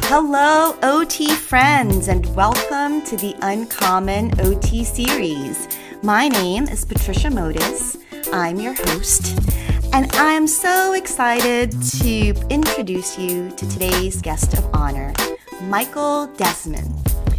Hello, OT friends, and welcome to the Uncommon OT series. My name is Patricia Modis. I'm your host, and I'm so excited to introduce you to today's guest of honor, Michael Desmond.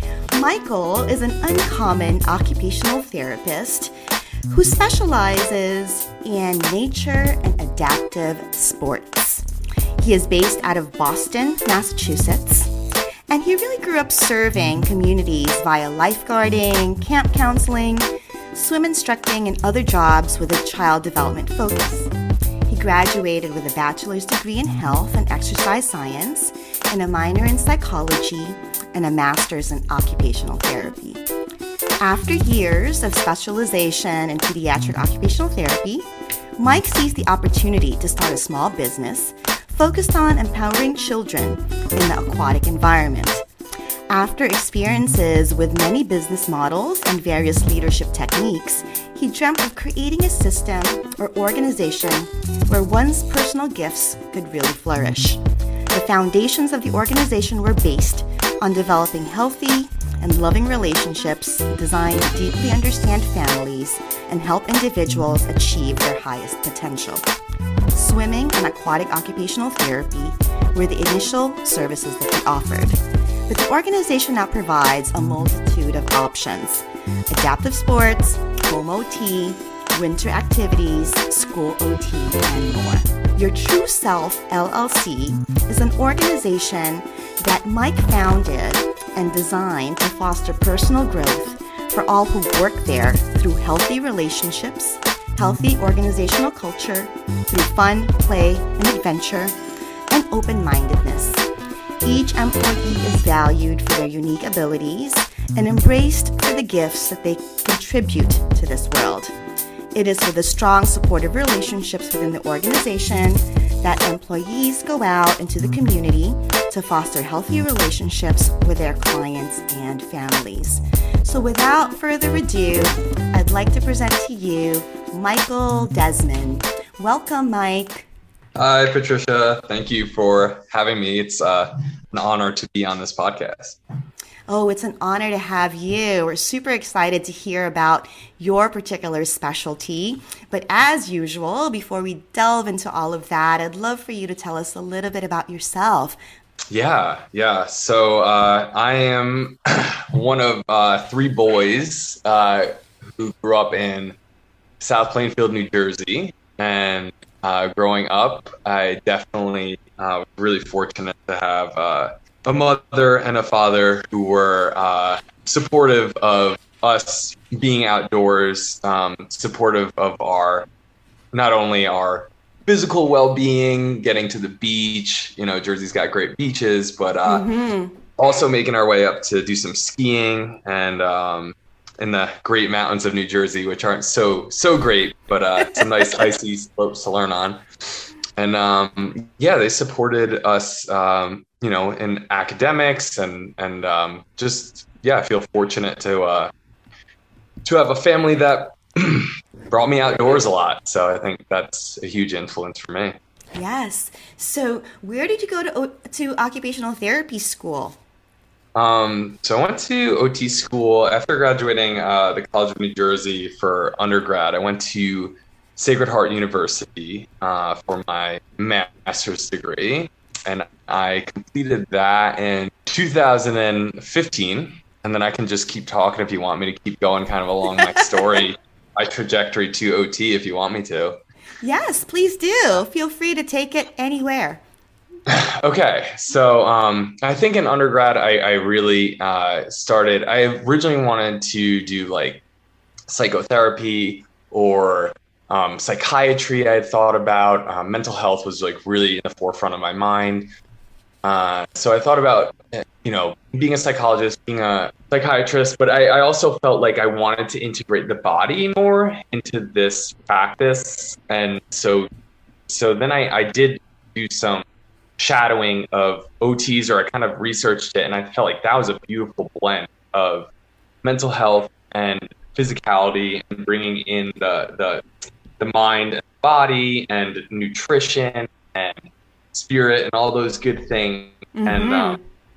Michael is an uncommon occupational therapist who specializes in nature and adaptive sports. He is based out of Boston, Massachusetts, and he really grew up serving communities via lifeguarding, camp counseling, swim instructing, and other jobs with a child development focus. He graduated with a bachelor's degree in health and exercise science and a minor in psychology and a master's in occupational therapy. After years of specialization in pediatric occupational therapy, Mike sees the opportunity to start a small business focused on empowering children in the aquatic environment. After experiences with many business models and various leadership techniques, he dreamt of creating a system or organization where one's personal gifts could really flourish. The foundations of the organization were based on developing healthy and loving relationships designed to deeply understand families and help individuals achieve their highest potential. Swimming and aquatic occupational therapy were the initial services that he offered. But the organization now provides a multitude of options: adaptive sports, home OT, winter activities, school OT, and more. Your True Self LLC is an organization that Mike founded and designed to foster personal growth for all who work there through healthy relationships, healthy organizational culture, through fun, play, and adventure, and open-mindedness. Each employee is valued for their unique abilities and embraced for the gifts that they contribute to this world. It is with the strong, supportive relationships within the organization that employees go out into the community to foster healthy relationships with their clients and families. So without further ado, I'd like to present to you Michael Desmond. Welcome, Mike. Hi, Patricia. Thank you for having me. It's an honor to be on this podcast. Oh, it's an honor to have you. We're super excited to hear about your particular specialty. But as usual, before we delve into all of that, I'd love for you to tell us a little bit about yourself. Yeah. So I am one of three boys who grew up in South Plainfield, New Jersey. And growing up, I definitely was really fortunate to have a mother and a father who were supportive of us being outdoors, supportive of not only our physical well-being, getting to the beach. You know, Jersey's got great beaches, but also making our way up to do some skiing and in the great mountains of New Jersey, which aren't so great, but some nice icy slopes to learn on. And they supported us, in academics and just I feel fortunate to have a family that brought me outdoors a lot. So I think that's a huge influence for me. Yes. So where did you go to occupational therapy school? So I went to OT school after graduating the College of New Jersey for undergrad. I went to Sacred Heart University for my master's degree, and I completed that in 2015. And then I can just keep talking if you want me to keep going kind of along my story, my trajectory to OT if you want me to. Yes, please do. Feel free to take it anywhere. Okay, so I think in undergrad, I really started. I originally wanted to do like psychotherapy or psychiatry. I had thought about mental health was like really in the forefront of my mind. So I thought about being a psychologist, being a psychiatrist, but I also felt like I wanted to integrate the body more into this practice, and so then I did do some shadowing of OTs, or I kind of researched it, and I felt like that was a beautiful blend of mental health and physicality and bringing in the mind and body and nutrition and spirit and all those good things. Mm-hmm.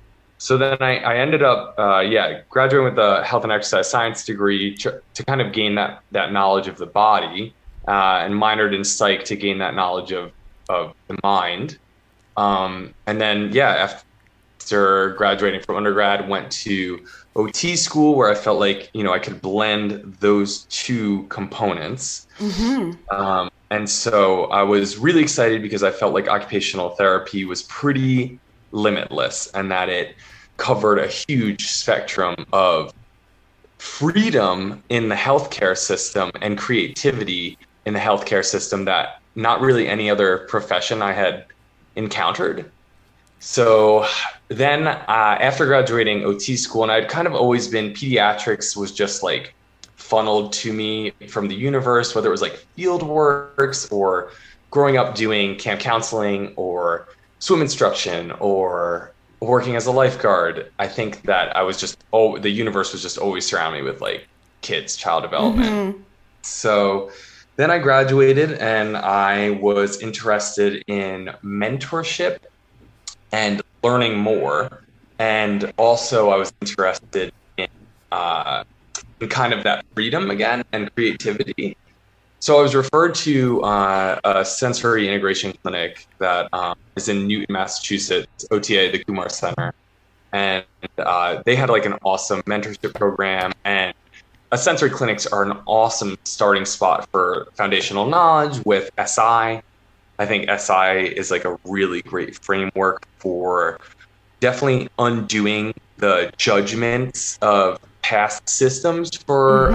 So then I ended up, graduating with a health and exercise science degree to kind of gain that knowledge of the body, and minored in psych to gain that knowledge of the mind. And then, after graduating from undergrad, went to OT school where I felt like, I could blend those two components. And so I was really excited because I felt like occupational therapy was pretty limitless and that it covered a huge spectrum of freedom in the healthcare system and creativity in the healthcare system that not really any other profession I had encountered. So then after graduating OT school, and I'd kind of always been, pediatrics was just like funneled to me from the universe, whether it was like field works or growing up doing camp counseling or swim instruction or working as a lifeguard. I think that the universe was just always surrounding me with like kids, child development. So then I graduated and I was interested in mentorship and learning more. And also I was interested in kind of that freedom again and creativity. So I was referred to a sensory integration clinic that is in Newton, Massachusetts, OTA, the Kumar Center. And they had like an awesome mentorship program, and sensory clinics are an awesome starting spot for foundational knowledge with SI. I think SI is like a really great framework for definitely undoing the judgments of past systems for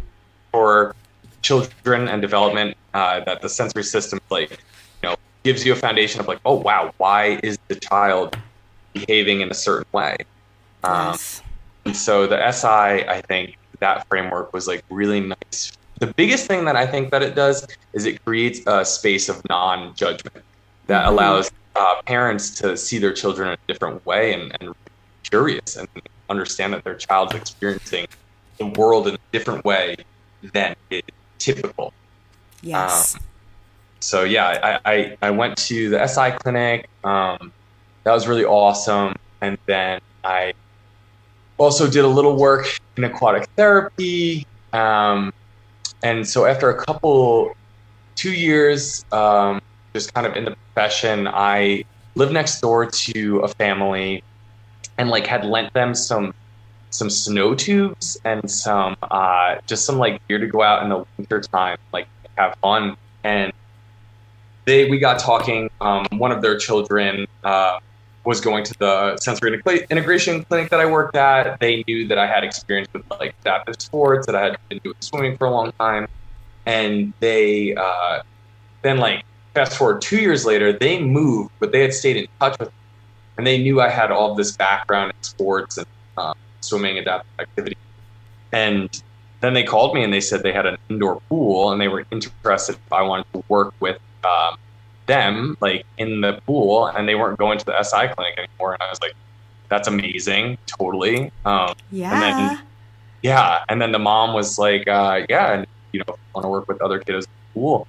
children and development, that the sensory system gives you a foundation of like, oh wow, why is the child behaving in a certain way? Yes. And so the SI, I think that framework was like really nice. The biggest thing that I think that it does is it creates a space of non-judgment that allows parents to see their children in a different way and curious and understand that their child's experiencing the world in a different way than is typical. Yes. So I went to the SI clinic. That was really awesome. And then I also did a little work in aquatic therapy. And so after 2 years, just kind of in the profession, I lived next door to a family and like had lent them some snow tubes and some like gear to go out in the winter time, like have fun. And we got talking. One of their children was going to the sensory integration clinic that I worked at. They knew that I had experience with like adaptive sports, that I had been doing swimming for a long time. And they then like fast forward 2 years later, they moved, but they had stayed in touch with me. And they knew I had all of this background in sports and swimming, adaptive activity. And then they called me and they said they had an indoor pool and they were interested if I wanted to work with them like in the pool, and they weren't going to the SI clinic anymore. And I was like, that's amazing. Totally. And then the mom was like, and if you want to work with other kiddos in the pool,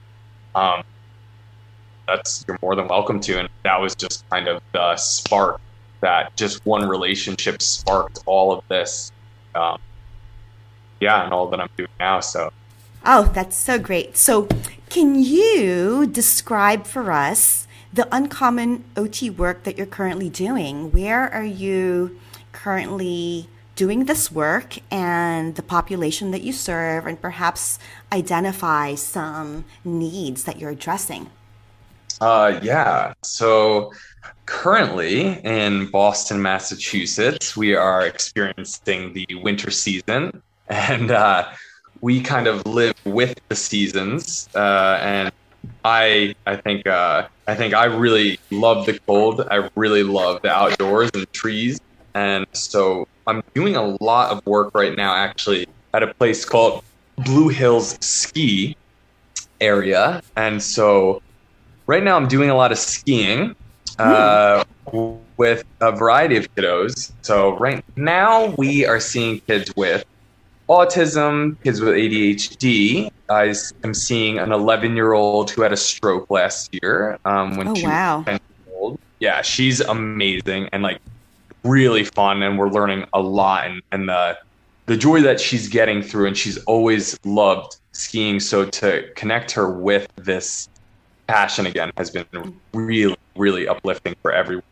you're more than welcome to. And that was just kind of the spark that just one relationship sparked all of this. And all that I'm doing now. So. Oh, that's so great. So can you describe for us the uncommon OT work that you're currently doing? Where are you currently doing this work and the population that you serve, and perhaps identify some needs that you're addressing? So currently in Boston, Massachusetts, we are experiencing the winter season, and we kind of live with the seasons. And I think I really love the cold. I really love the outdoors and trees. And so I'm doing a lot of work right now, actually, at a place called Blue Hills Ski area. And so right now I'm doing a lot of skiing with a variety of kiddos. So right now we are seeing kids with autism, kids with ADHD. I am seeing an 11-year-old who had a stroke last year when she was 10 years old. Yeah, she's amazing and like really fun, and we're learning a lot, and the joy that she's getting through, and she's always loved skiing. So to connect her with this passion again has been really, really uplifting for everyone.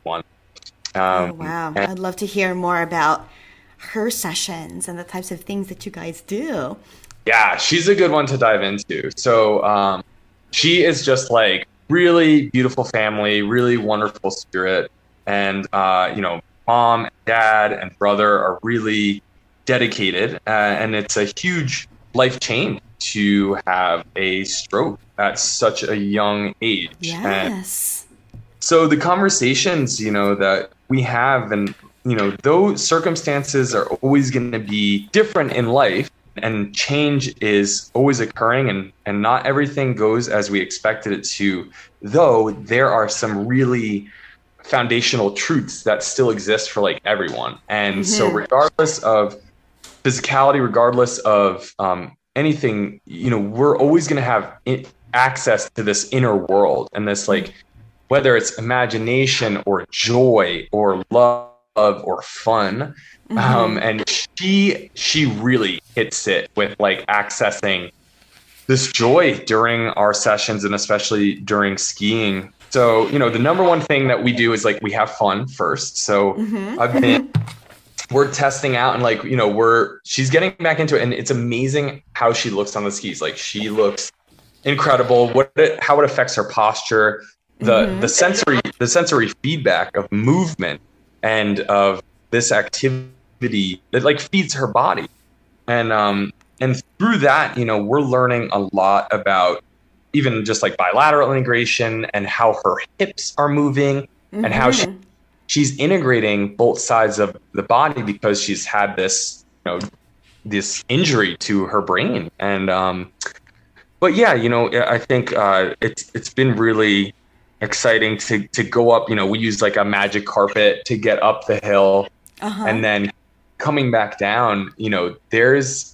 Oh, wow. I'd love to hear more about her sessions and the types of things that you guys do. Yeah, she's a good one to dive into. So she is just like really beautiful family, really wonderful spirit. And, mom, and dad, and brother are really dedicated. And it's a huge life change to have a stroke at such a young age. Yes. And so the conversations, that we have, and, those circumstances are always going to be different in life, and change is always occurring, and not everything goes as we expected it to, though there are some really foundational truths that still exist for like everyone. And so regardless of physicality, regardless of anything, we're always going to have access to this inner world, and this, like, whether it's imagination or joy or love or fun. And she really hits it with like accessing this joy during our sessions, and especially during skiing. So, the number one thing that we do is like we have fun first. So we're testing out, and like, she's getting back into it, and it's amazing how she looks on the skis. Like, she looks incredible. How it affects her posture, the sensory feedback of movement and of this activity that like feeds her body. And through that, we're learning a lot about even just like bilateral integration, and how her hips are moving, and how she's integrating both sides of the body, because she's had this, this injury to her brain. And, but yeah, I think, it's been really exciting to go up. We use like a magic carpet to get up the hill, and then coming back down, there's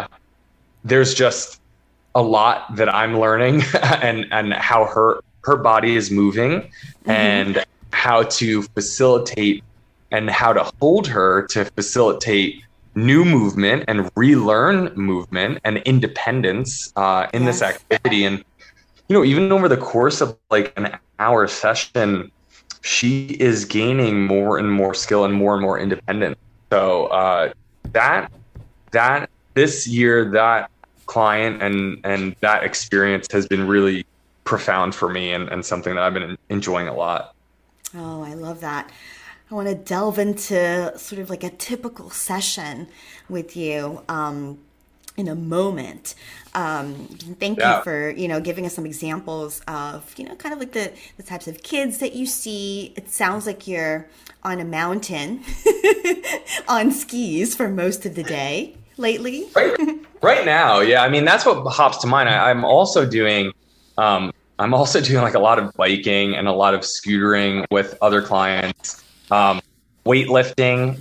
just a lot that I'm learning, and how her body is moving, and how to facilitate, and how to hold her to facilitate new movement and relearn movement and independence in this activity. And even over the course of like an hour session, she is gaining more and more skill and more independence. So that this year, that client and that experience has been really profound for me, and something that I've been enjoying a lot. Oh, I love that. I want to delve into sort of like a typical session with you in a moment. Thank you for, giving us some examples of, kind of like the types of kids that you see. It sounds like you're on a mountain on skis for most of the day lately. Right now. Yeah. I mean, that's what hops to mind. I'm also doing like a lot of biking and a lot of scootering with other clients, weightlifting,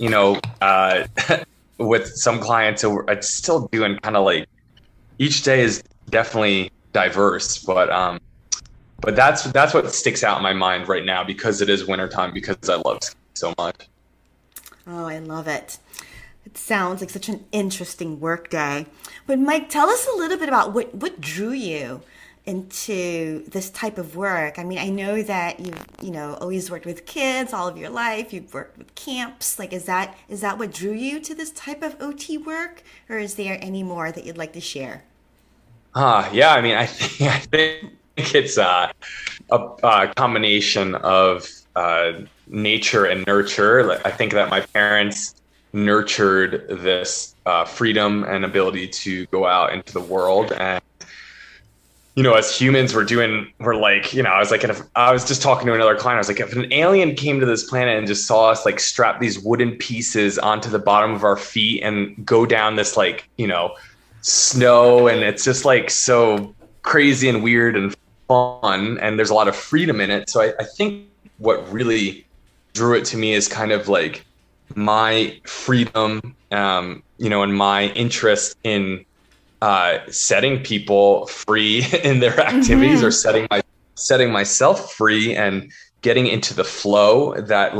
with some clients. So it's still doing kind of like, each day is definitely diverse, but that's what sticks out in my mind right now, because it is wintertime, because I love skiing so much. Oh, I love it. It sounds like such an interesting work day. But Mike, tell us a little bit about what drew you into this type of work. I mean, I know that you've, always worked with kids all of your life. You've worked with camps. Like, is that what drew you to this type of OT work, or is there any more that you'd like to share? Yeah. I mean, I think it's a combination of nature and nurture. I think that my parents nurtured this freedom and ability to go out into the world. And as humans, we're like, I was just talking to another client. I was like, if an alien came to this planet and just saw us like strap these wooden pieces onto the bottom of our feet and go down this like, snow, and it's just like so crazy and weird and fun, and there's a lot of freedom in it. So I think what really drew it to me is kind of like my freedom, and my interest in setting people free in their activities, or setting myself free and getting into the flow that like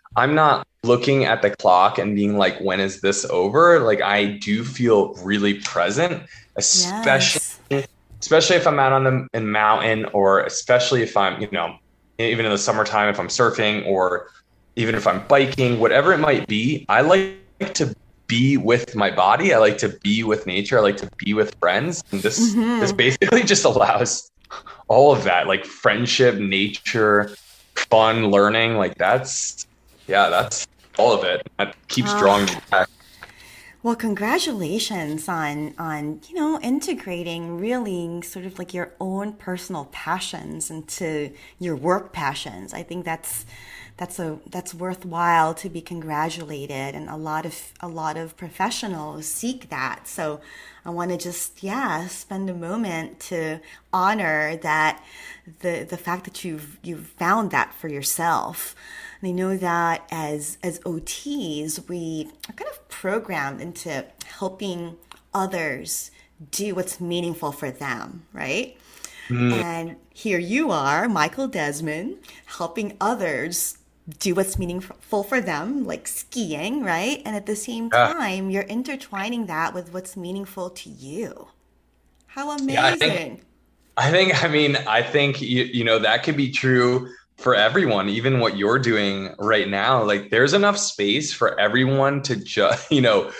I'm not looking at the clock and being like, when is this over? Like I do feel really present, especially Yes. especially if I'm out on the in mountain, or especially if I'm, even in the summertime, if I'm surfing, or even if I'm biking, whatever it might be. I like to be with my body. I like to be with nature. I like to be with friends. And this Hmm. basically just allows all of that, like friendship, nature, fun, learning. Like that's all of it. That keeps drawing me Ah, back. well, congratulations on integrating really sort of like your own personal passions into your work passions. I think that's worthwhile to be congratulated, and a lot of professionals seek that. So I want to just spend a moment to honor that, the fact that you've found that for yourself. And I know that as OTs, we are kind of programmed into helping others do what's meaningful for them, right? Mm, And here you are, Michael Desmond, helping others do what's meaningful for them, like skiing, right? And at the same yeah. time, you're intertwining that with what's meaningful to you. How Yeah, amazing. I think that could be true for everyone, even what you're doing right now. Like there's enough space for everyone to just,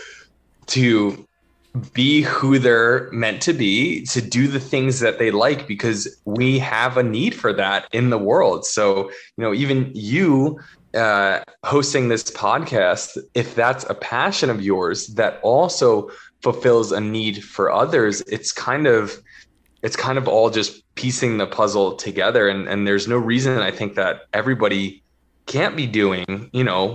to be who they're meant to be, to do the things that they like, because we have a need for that in the world. So, even you hosting this podcast, if that's a passion of yours that also fulfills a need for others, it's kind of all just piecing the puzzle together. And there's no reason I think that everybody can't be doing,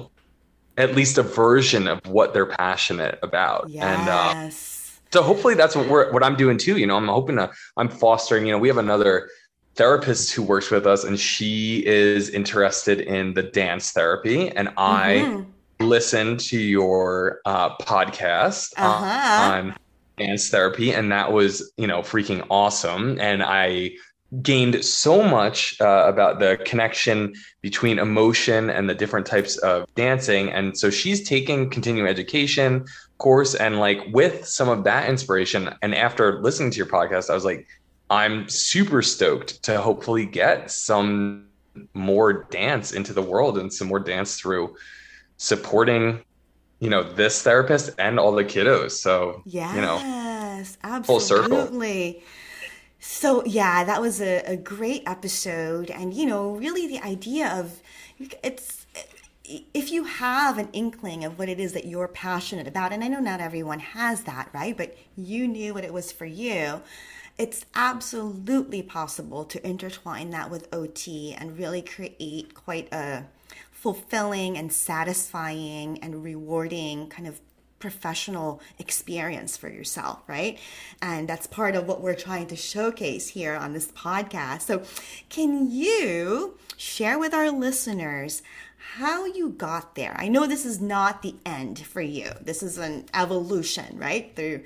at least a version of what they're passionate about. And Yes. so hopefully that's what I'm doing too. I'm fostering, we have another therapist who works with us, and she is interested in the dance therapy. And I Mm-hmm. listened to your podcast Uh-huh. on dance therapy, and that was, freaking awesome. And I gained so much about the connection between emotion and the different types of dancing. And so she's taking continuing education course, and like with some of that inspiration, and after listening to your podcast, I was like, I'm super stoked to hopefully get some more dance into the world, and some more dance through supporting, this therapist and all the kiddos. So, Yes, full circle. absolutely. So, yeah, that was a great episode. And, really the idea of it's if you have an inkling of what it is that you're passionate about, and I know not everyone has that, right? But you knew what it was for you. It's absolutely possible to intertwine that with OT and really create quite a fulfilling and satisfying and rewarding kind of professional experience for yourself, right? And that's part of what we're trying to showcase here on this podcast. So, can you share with our listeners how you got there? I know this is not the end for you. This is an evolution, right? Through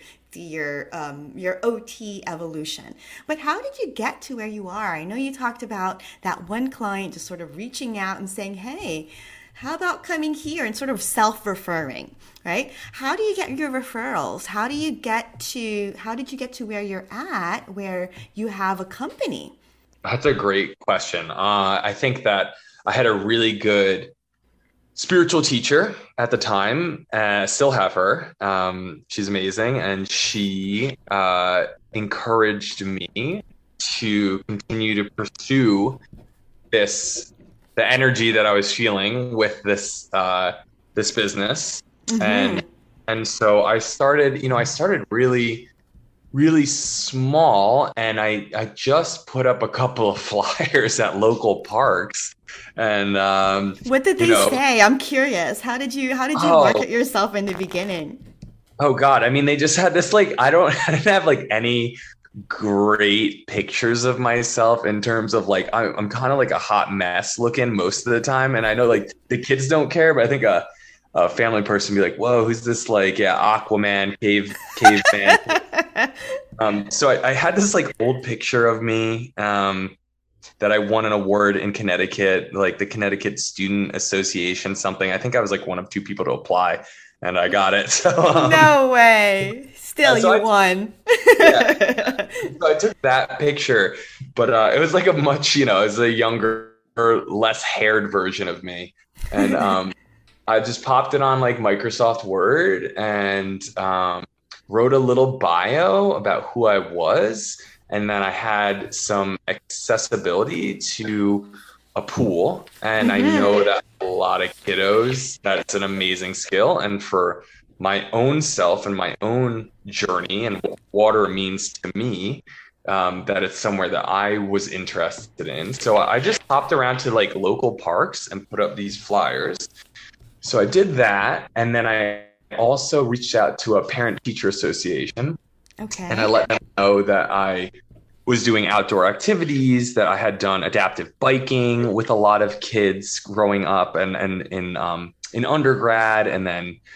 your OT evolution. But how did you get to where you are? I know you talked about that one client just sort of reaching out and saying, "Hey, how about coming here?" and sort of self-referring, right? How do you get your referrals? How did you get to where you're at, where you have a company? That's a great question. I think that I had a really good spiritual teacher at the time. Still have her. She's amazing, and she encouraged me to continue to pursue this the energy that I was feeling with this business. and Mm-hmm. and so I started really really small, and I just put up a couple of flyers at local parks. And What did you they know say? I'm curious. How did you oh market yourself in the beginning? oh god, I mean, they just had this, like, I didn't have like any great pictures of myself, in terms of like I'm kind of like a hot mess looking most of the time. And I know like the kids don't care, but I think a family person would be like, whoa, who's this, like, yeah, Aquaman, caveman. So I had this like old picture of me. that I won an award in Connecticut, like the Connecticut Student Association, something. I think I was like one of two people to apply, and I got it. So, No way. Still, so you won. yeah, so I took that picture, but it was like a much, it was a younger, less haired version of me, and I just popped it on like Microsoft Word and wrote a little bio about who I was. And then I had some accessibility to a pool. And I know that a lot of kiddos, that's an amazing skill. And for my own self and my own journey and what water means to me, that it's somewhere that I was interested in. So I just hopped around to like local parks and put up these flyers. So I did that. And then I also reached out to a parent-teacher association. Okay. And I let them know that I was doing outdoor activities, that I had done adaptive biking with a lot of kids growing up and in undergrad, and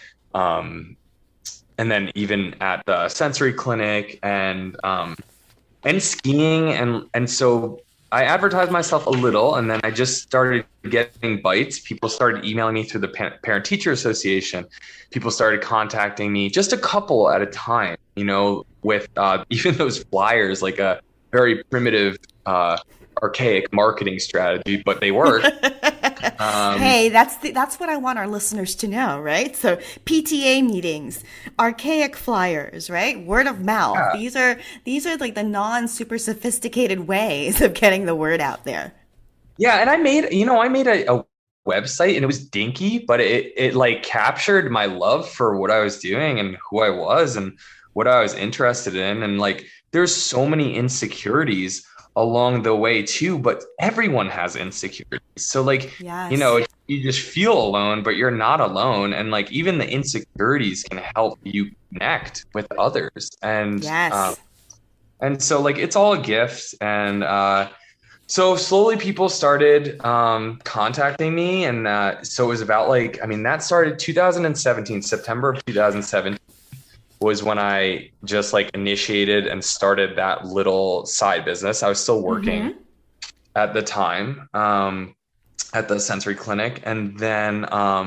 then even at the sensory clinic and skiing. And so I advertised myself a little, and then I just started getting bites. People started emailing me through the Parent-Teacher Association. People started contacting me, just a couple at a time, with even those flyers, like a very primitive, archaic marketing strategy, but they work. Hey, that's what I want our listeners to know, right? So PTA meetings, archaic flyers, right? Word of mouth. Yeah. These are like the non-super sophisticated ways of getting the word out there. Yeah, and I made a website, and it was dinky, but it like captured my love for what I was doing and who I was and what I was interested in. And like, there's so many insecurities along the way too, but everyone has insecurities. So like, yes. You just feel alone, but you're not alone. And like, even the insecurities can help you connect with others. And, yes. And so like, it's all a gift. And, so slowly people started contacting me. And so it was about that started 2017, September of 2017 was when I just like initiated and started that little side business. I was still working at the time at the sensory clinic. And then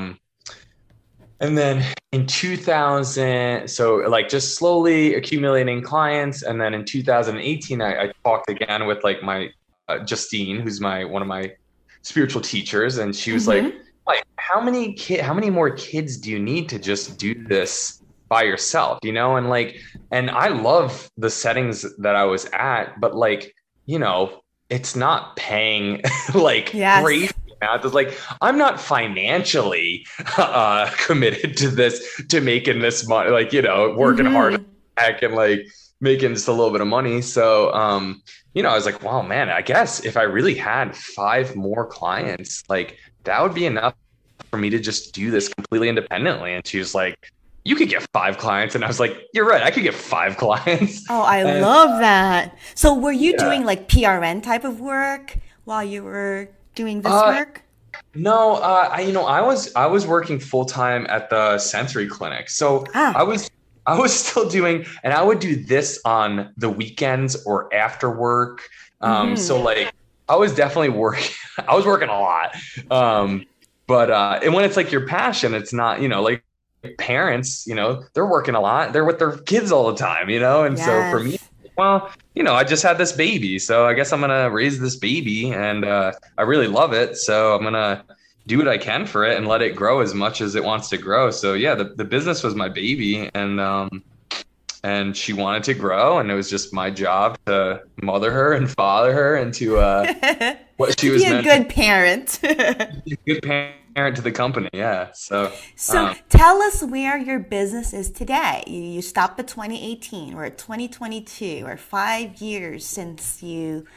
in 2000, so like just slowly accumulating clients. And then in 2018, I talked again with like my Justine, who's one of my spiritual teachers, and she was like, how many more kids do you need to just do this by yourself, and I love the settings that I was at, but like, it's not paying like crazy amounts. Like, I'm not financially committed to this, to making this money, like, working hard heck and like making just a little bit of money. So, I was like, wow, man, I guess if I really had 5 more clients, like that would be enough for me to just do this completely independently. And she was like, you could get 5 clients. And I was like, you're right, I could get 5 clients. Oh, I love that. So were you doing like PRN type of work while you were doing this work? No, I was working full time at the sensory clinic. So I was still doing, and I would do this on the weekends or after work. So like I was definitely working, I was working a lot. But and when it's like your passion, it's not, like parents, they're working a lot. They're with their kids all the time, And so for me, well, I just had this baby, so I guess I'm going to raise this baby, and I really love it. So I'm going to do what I can for it and let it grow as much as it wants to grow. So yeah, the business was my baby, and she wanted to grow, and it was just my job to mother her and father her into what she was meant to be a good parent. Be a good parent to the company, yeah. So tell us where your business is today. You stopped at 2018. We're at 2022, or 5 years since you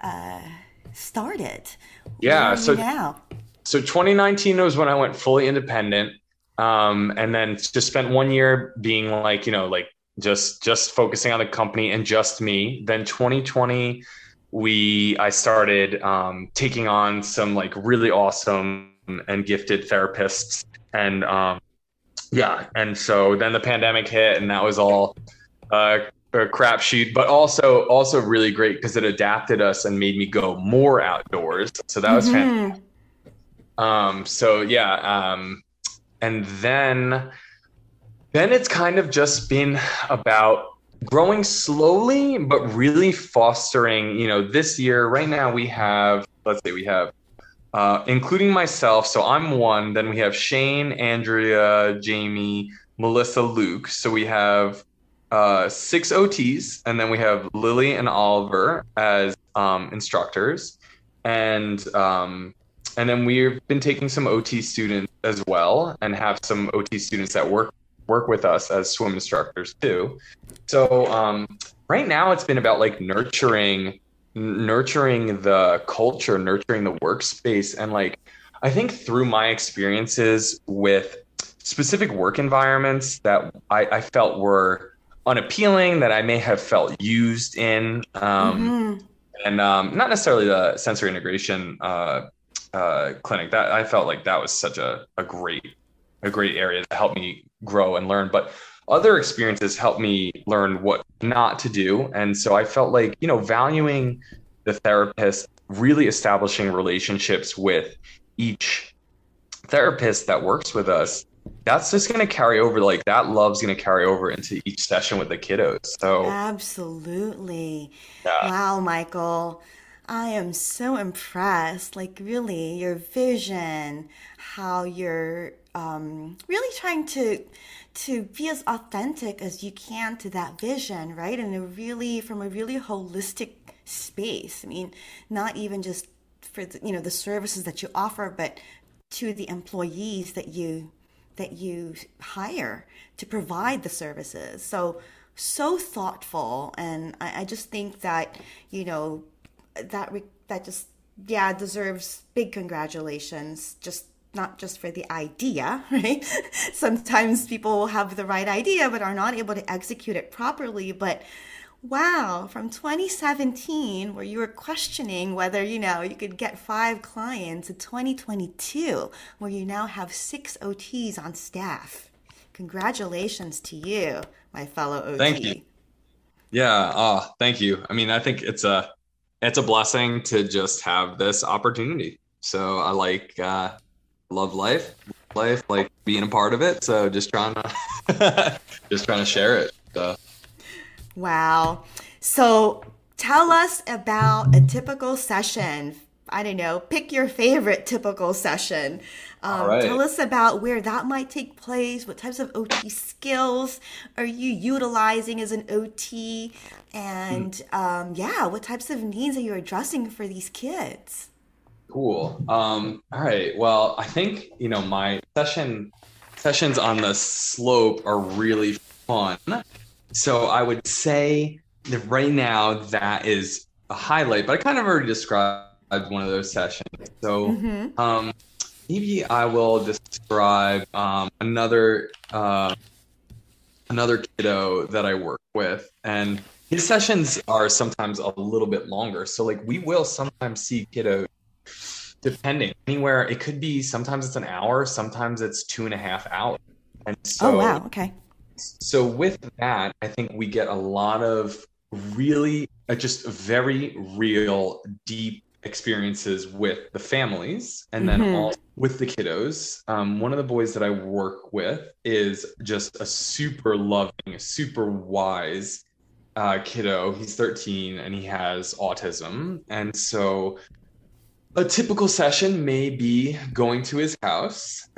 started. Yeah. So now. So 2019 was when I went fully independent, and then just spent 1 year being like, just focusing on the company and just me. Then 2020, I started taking on some like really awesome and gifted therapists, and and so then the pandemic hit, and that was all a a crapshoot, but also really great because it adapted us and made me go more outdoors. So that was fantastic. Mm-hmm. So yeah, and then it's kind of just been about growing slowly, but really fostering, this year, right now let's say we have, including myself. So I'm one, then we have Shane, Andrea, Jamie, Melissa, Luke. So we have, 6 OTs, and then we have Lily and Oliver as, instructors. And then we've been taking some OT students as well, and have some OT students that work with us as swim instructors too. So right now it's been about like nurturing the culture, nurturing the workspace, and like I think through my experiences with specific work environments that I felt were unappealing, that I may have felt used in, Mm-hmm. and not necessarily the sensory integration clinic. That I felt like that was such a great area that helped me grow and learn. But other experiences helped me learn what not to do. And so I felt like, valuing the therapist, really establishing relationships with each therapist that works with us, that's just going to carry over. Like that love's going to carry over into each session with the kiddos. So Absolutely. yeah, Wow, Michael. I am so impressed. Like, really, your vision, how you're really trying to be as authentic as you can to that vision, right? And from a really holistic space. I mean, not even just for the services that you offer, but to the employees that you hire to provide the services. So thoughtful, and I just think that that just, yeah, deserves big congratulations. Just not just for the idea, right? Sometimes people will have the right idea but are not able to execute it properly. But wow, from 2017, where you were questioning whether, you could get 5 clients, to 2022, where you now have 6 OTs on staff. Congratulations to you, my fellow thank you. OT. Yeah, thank you. I mean, I think it's a blessing to just have this opportunity. So I love life, like being a part of it. So just trying to just trying to share it. So Wow. So tell us about a typical session. I don't know, pick your favorite typical session. all Tell right. us about where that might take place. What types of OT skills are you utilizing as an OT? And yeah, what types of needs are you addressing for these kids? Cool. All right. Well, I think, my sessions on the slope are really fun. So I would say that right now that is a highlight, but I kind of already described one of those sessions. So Mm-hmm. um, maybe I will describe another kiddo that I work with, and his sessions are sometimes a little bit longer. So like we will sometimes see kiddos depending anywhere. It could be sometimes it's an hour, sometimes it's 2.5 hours. And Oh, so wow. Okay. so with that, I think we get a lot of really just very real, deep experiences with the families, and then Mm-hmm. also with the kiddos. One of the boys that I work with is just a super loving, super wise kiddo. He's 13 and he has autism. And so a typical session may be going to his house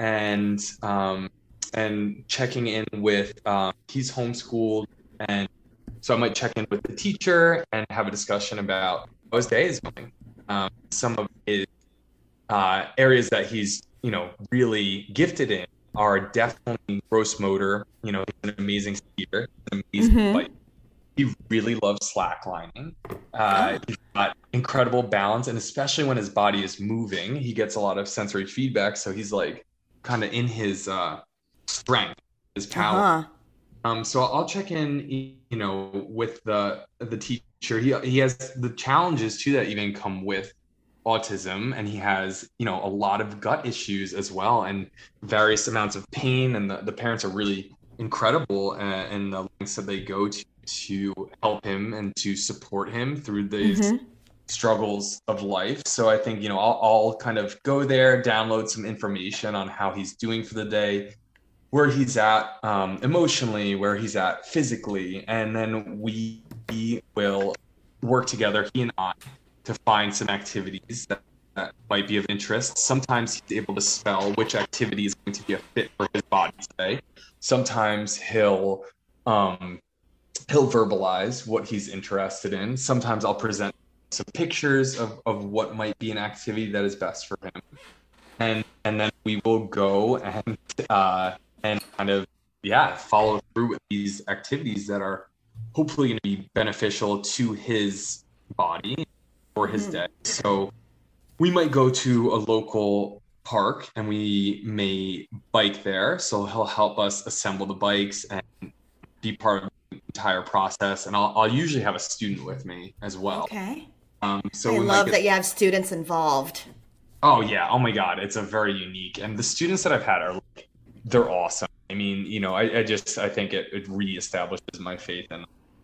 and checking in with, he's homeschooled, and so I might check in with the teacher and have a discussion about how his day is going. Some of his areas that he's really gifted in are definitely gross motor. He's an amazing skier, an amazing Mm-hmm. bike. He really loves slacklining. Oh. He's got incredible balance, and especially when his body is moving, he gets a lot of sensory feedback. So he's like kind of in his strength, his power. Uh-huh. So I'll check in, with the teacher. He has the challenges too that even come with autism, and he has, a lot of gut issues as well, and various amounts of pain. And the parents are really incredible, and the lengths that they go to help him and to support him through these Mm-hmm. struggles of life. So I think, I'll kind of go there, download some information on how he's doing for the day, where he's at emotionally, where he's at physically, and then we will work together, he and I, to find some activities that might be of interest. Sometimes he's able to spell which activity is going to be a fit for his body today. Sometimes um, he'll verbalize what he's interested in. Sometimes I'll present some pictures of what might be an activity that is best for him, and then we will go and kind of, yeah, follow through with these activities that are hopefully going to be beneficial to his body or his Mm-hmm. day. So we might go to a local park and we may bike there. So he'll help us assemble the bikes and be part of the entire process. And I'll usually have a student with me as well. Okay. So I we might love get. that you have students involved. Oh yeah. Oh my God. It's a very unique. And the students that I've had are like, they're awesome. I mean, I think it reestablishes my faith in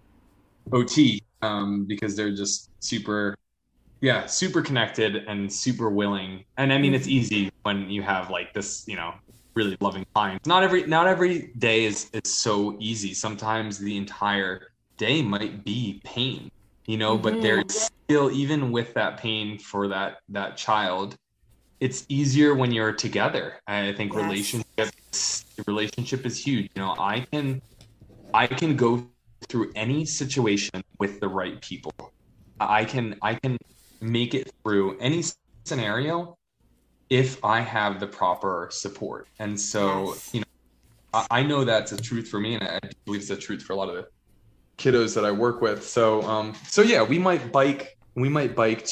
OT, because they're just super, yeah, super connected and super willing. And I mean, it's Mm-hmm. easy when you have like this, really loving clients. Not every day is so easy. Sometimes the entire day might be pain, but there's Mm-hmm. still, even with that pain for that child, it's easier when you're together. I think Yes. relationship is huge. I can go through any situation with the right people. I can make it through any scenario if I have the proper support. And so, Yes. I know that's a truth for me, and I believe it's a truth for a lot of the kiddos that I work with. So yeah, we might bike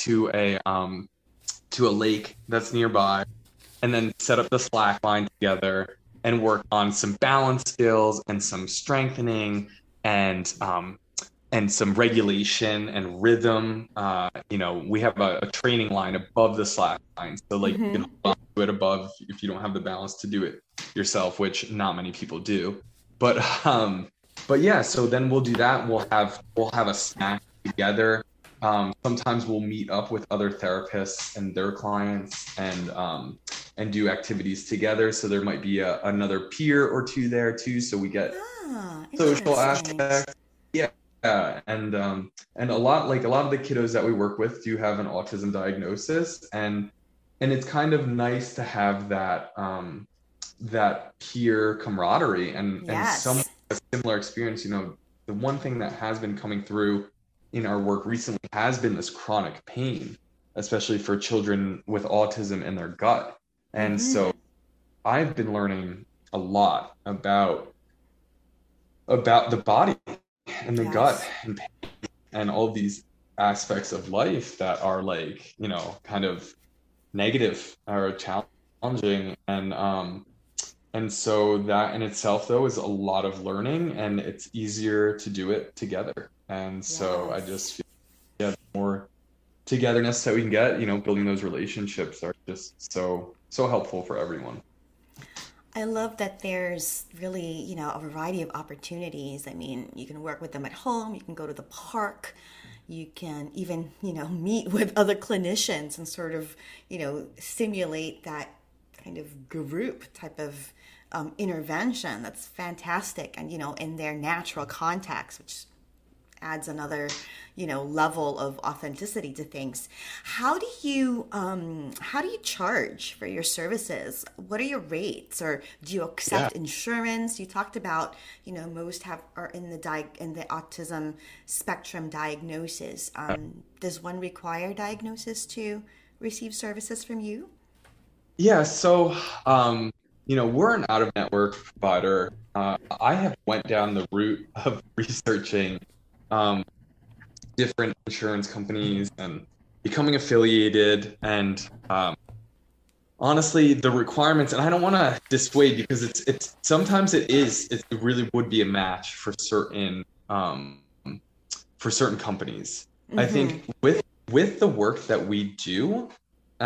to a lake that's nearby, and then set up the slack line together and work on some balance skills and some strengthening, and some regulation and rhythm. We have a training line above the slack line, so like you can Mm-hmm. hold on to it above if you don't have the balance to do it yourself, which not many people do. But yeah, so then we'll do that. We'll have a snack together. Sometimes we'll meet up with other therapists and their clients, and do activities together. So there might be another peer or two there too. So we get Ah, social interesting. aspect. Yeah. And a lot of the kiddos that we work with do have an autism diagnosis, and it's kind of nice to have that peer camaraderie and some Yes. similar experience. The one thing that has been coming through in our work recently has been this chronic pain, especially for children with autism in their gut. And Mm-hmm. so I've been learning a lot about the body and the gut Yes. and all these aspects of life that are like, kind of negative or challenging. And so that in itself though is a lot of learning, and it's easier to do it together. And so I Yes. just feel, yeah, the more togetherness that we can get, building those relationships are just so helpful for everyone. I love that there's really, a variety of opportunities. I mean, you can work with them at home, you can go to the park, you can even, meet with other clinicians and sort of, simulate that kind of group type of intervention. That's fantastic. And, in their natural context, which adds another level of authenticity to things. How do you charge for your services? What are your rates, or do you Yeah. accept insurance? You talked about most have are in the autism spectrum diagnosis. Does one require diagnosis to receive services from you? Yeah, so we're an out-of-network provider. I have went down the route of researching um, different insurance companies and becoming affiliated. And honestly, the requirements, and I don't want to dissuade, because it's sometimes it really would be a match for certain companies. I Mm-hmm. think with the work that we do,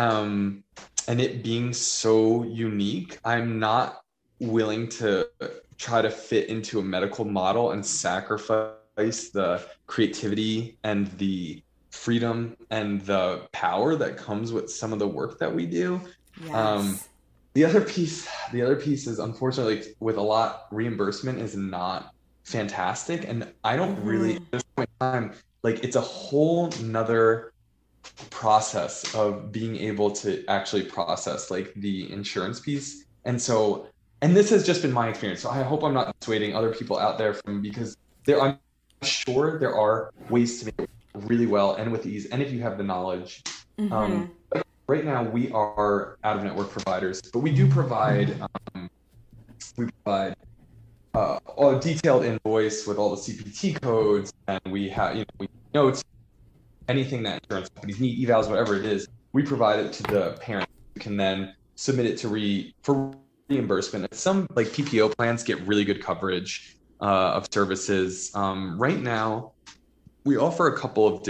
and it being so unique, I'm not willing try to fit into a medical model and sacrifice the creativity and the freedom and the power that comes with some of the work that we do. Um, Yes. the other piece is, unfortunately, with a lot, reimbursement is not fantastic, and I don't really at Mm-hmm. this point in time, like, it's a whole nother process of being able to actually process like the insurance piece. And this has just been my experience. So I hope I'm not dissuading other people out there from, because I'm sure there are ways to make it really well and with ease. And if you have the knowledge, um, Mm-hmm. right now we are out of network providers, but we do provide, we provide a detailed invoice with all the CPT codes, and we have, we notes anything that insurance companies need, evals, whatever it is, we provide it to the parent who can then submit it for reimbursement. And some like PPO plans get really good coverage of services. Right now, we offer a couple of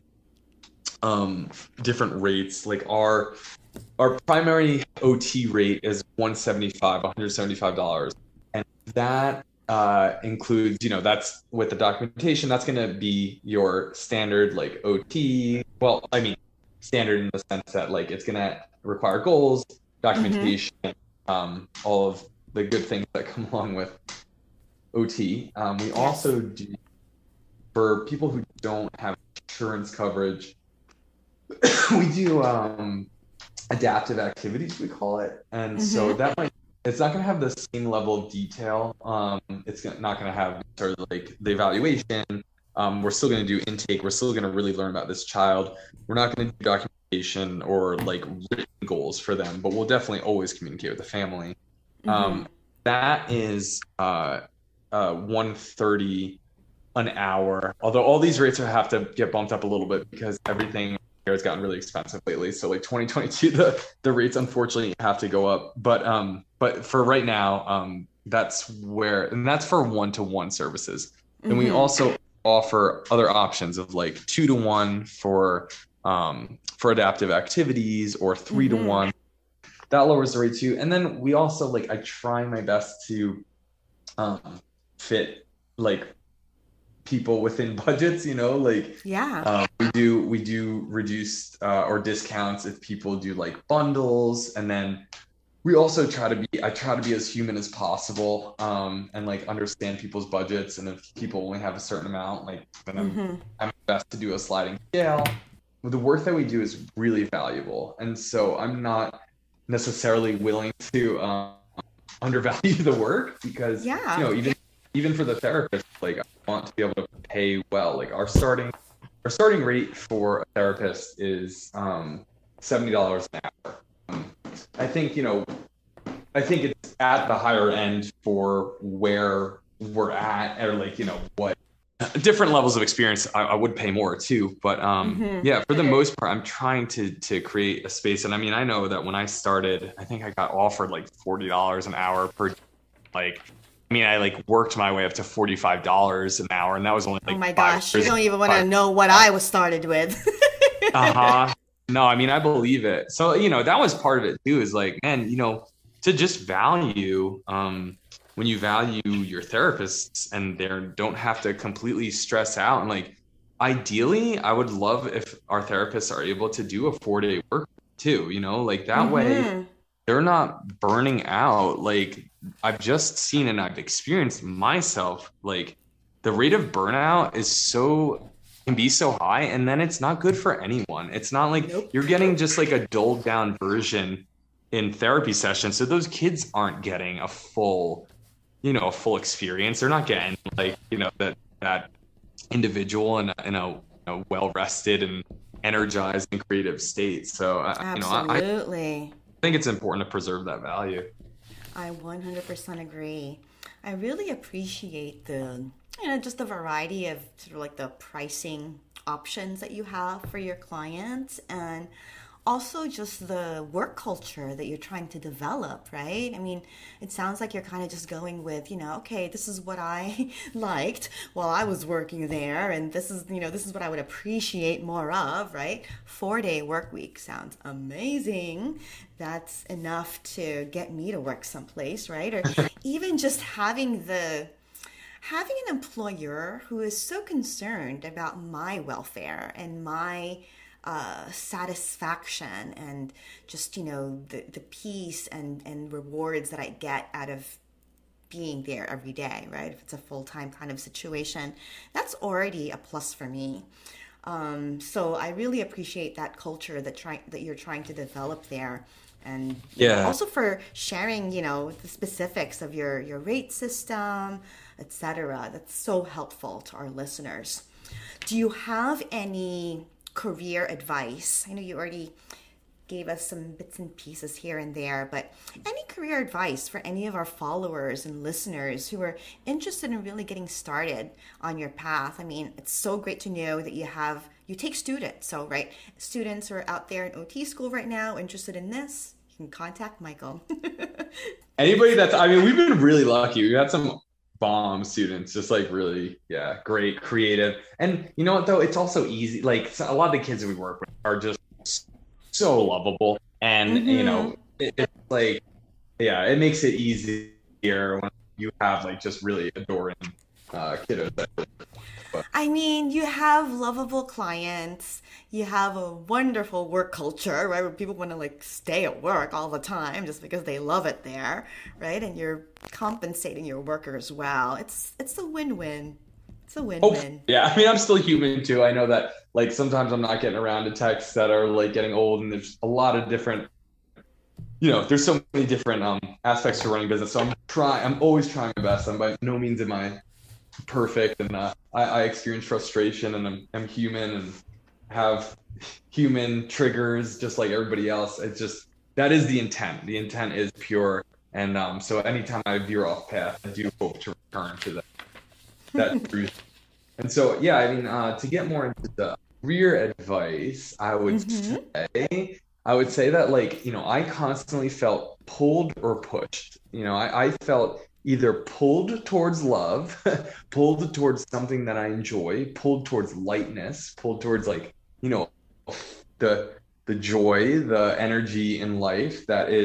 different rates. Like our primary OT rate is $175, and that includes, that's with the documentation. That's going to be your standard like OT. Well, I mean, standard in the sense that like it's going to require goals, Mm-hmm. documentation, all of the good things that come along with OT. We Yes. also do, for people who don't have insurance coverage, we do adaptive activities, we call it. And so Mm-hmm. it's not going to have the same level of detail. It's not going to have sort of like the evaluation. We're still going to do intake. We're still going to really learn about this child. We're not going to do documentation or like written goals for them, but we'll definitely always communicate with the family. Mm-hmm. That is 130 an hour. Although all these rates will have to get bumped up a little bit because everything here has gotten really expensive lately. So like 2022, the rates unfortunately have to go up. But for right now, that's for one-to-one services. Then we Mm-hmm. also offer other options of like 2-to-1 for adaptive activities, or three to Mm-hmm. one. That lowers the rate too. And then we also, like, I try my best to um, fit like people within budgets, like Yeah. we do reduced or discounts if people do like bundles. And then we also I try to be as human as possible, and like understand people's budgets. And if people only have a certain amount, like, then Mm-hmm. I'm best to do a sliding scale. The work that we do is really valuable, and so I'm not necessarily willing to undervalue the work, because Yeah. even for the therapist, like, I want to be able to pay well. Like, our starting rate for a therapist is $70 an hour. I think it's at the higher end for where we're at, or like, what different levels of experience. I would pay more too, but Mm-hmm. yeah, for the most part, I'm trying to create a space. And I mean, I know that when I started, I think I got offered like $40 an hour per, like, I mean, I like worked my way up to $45 an hour, and that was only Oh like my five gosh, you years. don't even want to Five. know what I was started with. Uh-huh. No, I mean, I believe it. So, that was part of it too, is like, man, to just value, when you value your therapists and they don't have to completely stress out. And like, ideally, I would love if our therapists are able to do a 4-day work too, like that way Mm-hmm. they're not burning out. Like, I've just seen and I've experienced myself, like, the rate of burnout can be so high, and then it's not good for anyone. It's not like Nope. you're getting just like a dulled down version in therapy sessions. So those kids aren't getting a full experience. They're not getting like, that individual in a well rested and energized and creative state. So I Absolutely. think it's important to preserve that value. I 100% agree. I really appreciate just the variety of sort of like the pricing options that you have for your clients. And also just the work culture that you're trying to develop, right? I mean, it sounds like you're kind of just going with, okay, this is what I liked while I was working there, and this is what I would appreciate more of, right? 4-day work week sounds amazing. That's enough to get me to work someplace, right? Or even just having an employer who is so concerned about my welfare and my satisfaction and just the peace and rewards that I get out of being there every day, right? If it's a full-time kind of situation, that's already a plus for me. So I really appreciate that culture that you're trying to develop there, and Yeah. also for sharing, the specifics of your rate system, etc. That's so helpful to our listeners. Do you have any career advice? I know you already gave us some bits and pieces here and there, but any career advice for any of our followers and listeners who are interested in really getting started on your path? I mean, it's so great to know that you take students. So, right, students who are out there in OT school right now interested in this, you can contact Michael. Anybody I mean, we've been really lucky. We've had some bomb students, just like really, yeah, great, creative. And you know what, though? It's also easy. Like a lot of the kids that we work with are just so lovable. And, Mm-hmm. it's like, yeah, it makes it easier when you have like just really adoring kiddos. But I mean, you have lovable clients, you have a wonderful work culture, right? Where people want to like stay at work all the time just because they love it there, right? And you're compensating your workers well. It's a win-win. It's a hopefully, win-win. yeah, I mean, I'm still human too. I know that like sometimes I'm not getting around to texts that are like getting old, and there's a lot of different, there's so many different aspects to running business. So I'm always trying my best. I'm by no means am I perfect, and I experience frustration, and I'm human and have human triggers just like everybody else. It's just that is the intent. The intent is pure, and so anytime I veer off path, I do hope to return to that truth. And so yeah, I mean, to get more into the career advice, Mm-hmm. I would say that like, I constantly felt pulled or pushed. I felt either pulled towards love, pulled towards something that I enjoy, pulled towards lightness, pulled towards like, you know, the the joy, the energy in life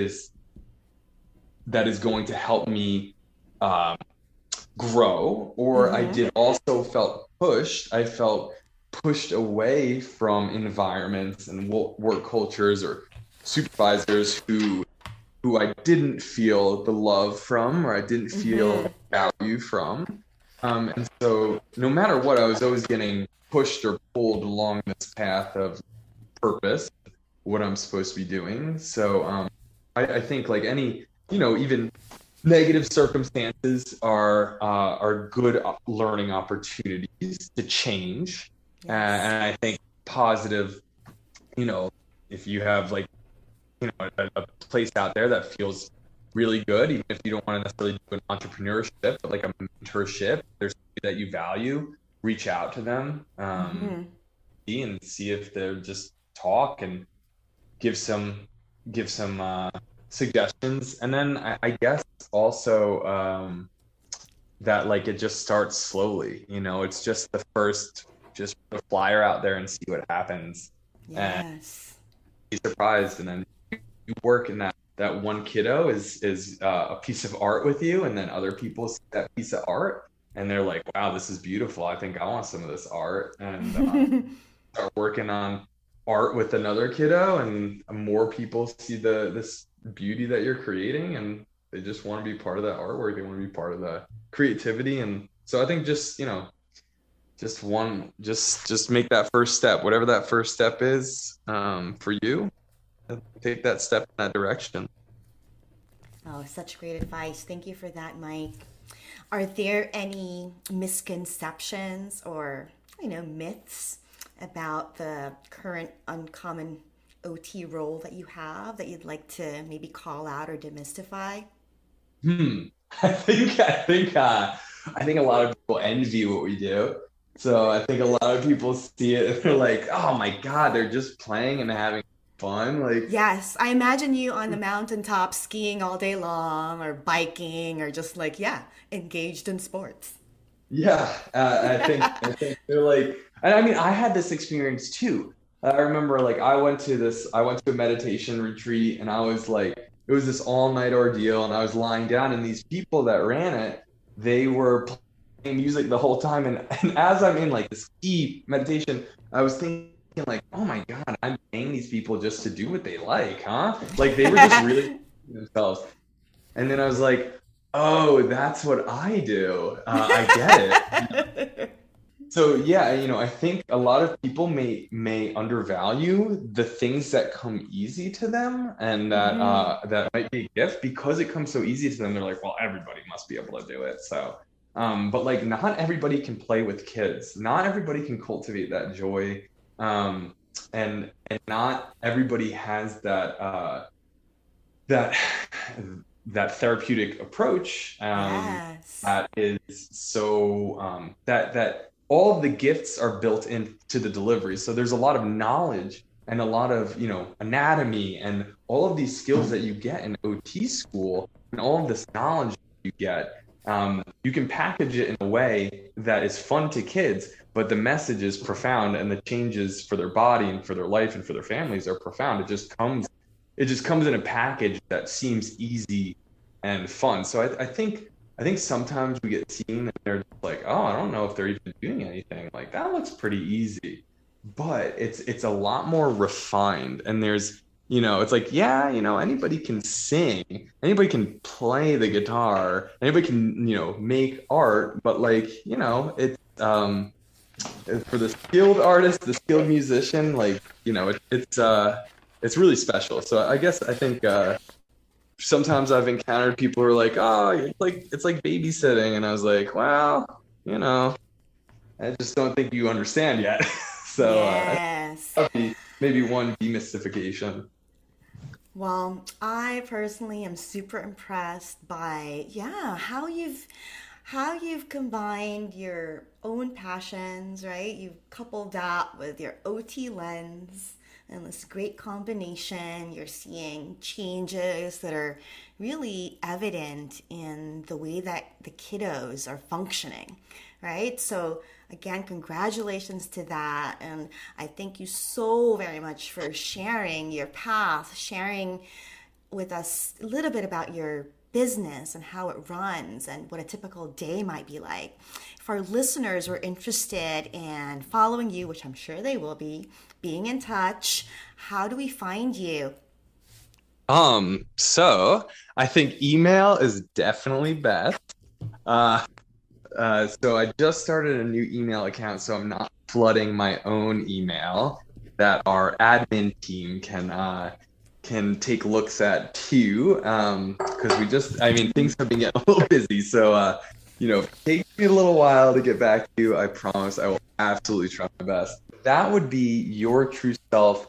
that is going to help me um, grow. Or I Mm-hmm. did also felt pushed. I felt pushed away from environments and work cultures or supervisors who I didn't feel the love from, or I didn't feel Mm-hmm. value from. And so no matter what, I was always getting pushed or pulled along this path of purpose, what I'm supposed to be doing. So I think like any, even negative circumstances are good learning opportunities to change. Yes. And I think positive, you know, if you have like, a place out there that feels really good, even if you don't want to necessarily do an entrepreneurship, but like a mentorship, there's somebody that you value, reach out to them, Mm-hmm. and see if they'll just talk and give some suggestions. And then I guess also that like it just starts slowly. It's just the first, just put a flyer out there and see what happens, and Yes. be surprised. And then you work in that one kiddo is a piece of art with you, and then other people see that piece of art and they're like, wow, this is beautiful, I think I want some of this art. And start working on art with another kiddo, and more people see this beauty that you're creating, and they just want to be part of that artwork, they want to be part of the creativity. And so I think just just make that first step, whatever that first step is, for you. Take that step in that direction. Oh, such great advice. Thank you for that, Mike. Are there any misconceptions or, myths about the current uncommon OT role that you have that you'd like to maybe call out or demystify? Hmm. I think a lot of people envy what we do. So I think a lot of people see it and they're like, oh my God, they're just playing and having fun. Like, yes, I imagine you on the mountaintop skiing all day long or biking or just like, yeah, engaged in sports. yeah, I think they're like, and I mean, I had this experience too. I remember like I went to a meditation retreat, and I was like, it was this all night ordeal, and I was lying down, and these people that ran it, they were playing music the whole time, and as I'm in like this deep meditation, I was thinking like, oh my God, I'm paying these people just to do what they like, huh? Like they were just really themselves. And then I was like, oh, that's what I do. I get it. So yeah, I think a lot of people may undervalue the things that come easy to them, and Hmm. that might be a gift because it comes so easy to them. They're like, well, everybody must be able to do it. So, but like, not everybody can play with kids. Not everybody can cultivate that joy, um, and not everybody has that that therapeutic approach Yes. that is so that all of the gifts are built into the delivery. So there's a lot of knowledge and a lot of anatomy and all of these skills that you get in OT school, and all of this knowledge you get. You can package it in a way that is fun to kids, but the message is profound, and the changes for their body and for their life and for their families are profound. It just comes in a package that seems easy and fun. So I think sometimes we get seen and they're just like, oh, I don't know if they're even doing anything. Like that looks pretty easy, but it's a lot more refined. And it's like, yeah, anybody can sing, anybody can play the guitar, anybody can make art, but like it's for the skilled artist, the skilled musician, like it's really special. So I think sometimes I've encountered people who are like, oh, it's like babysitting, and I was like, well, I just don't think you understand yet. So Yes. that'd be maybe one demystification. Well, I personally am super impressed by, yeah, how you've combined your own passions, right? You've coupled that with your OT lens and this great combination. You're seeing changes that are really evident in the way that the kiddos are functioning, right? So, again, congratulations to that. And I thank you so very much for sharing your path, sharing with us a little bit about your business and how it runs and what a typical day might be like. If our listeners were interested in following you, which I'm sure they will be, being in touch, how do we find you? So I think email is definitely best. Uh, so I just started a new email account, so I'm not flooding my own email that our admin team can take looks at too. Because I mean, things have been getting a little busy, so it takes me a little while to get back to you. I promise I will absolutely try my best. That would be your true self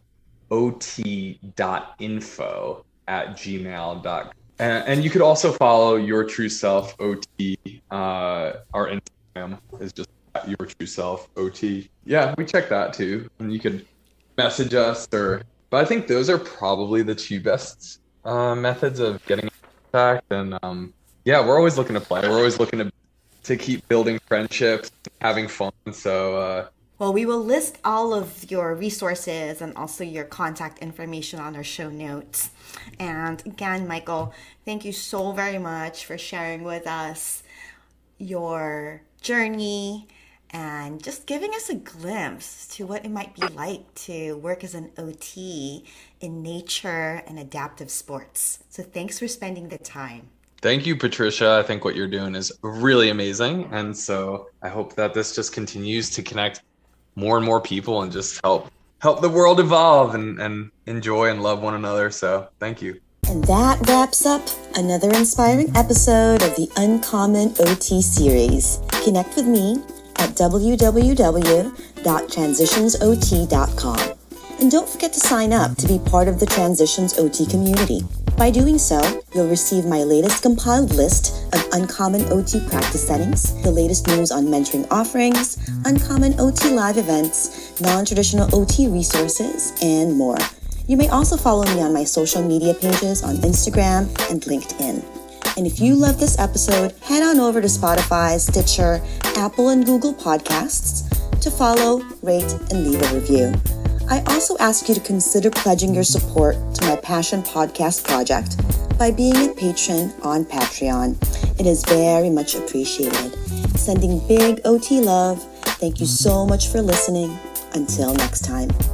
ot.info@gmail.com. And you could also follow Your True Self OT. Our Instagram is just at Your True Self OT. Yeah, we check that too. And you could message us but I think those are probably the two best methods of getting in contact. And yeah, we're always looking to play. We're always looking to keep building friendships, having fun. So Well, we will list all of your resources and also your contact information on our show notes. And again, Michael, thank you so very much for sharing with us your journey and just giving us a glimpse to what it might be like to work as an OT in nature and adaptive sports. So thanks for spending the time. thank you, Patricia. I think what you're doing is really amazing. And so I hope that this just continues to connect more and more people and just help the world evolve and enjoy and love one another. So thank you. And that wraps up another inspiring episode of the Uncommon OT series. Connect with me at www.transitionsot.com. And don't forget to sign up to be part of the Transitions OT community. By doing so, you'll receive my latest compiled list of uncommon OT practice settings, the latest news on mentoring offerings, uncommon OT live events, non-traditional OT resources, and more. You may also follow me on my social media pages on Instagram and LinkedIn. And if you love this episode, head on over to Spotify, Stitcher, Apple, and Google Podcasts to follow, rate, and leave a review. I also ask you to consider pledging your support to my Passion Podcast project by being a patron on Patreon. It is very much appreciated. Sending big OT love. Thank you so much for listening. Until next time.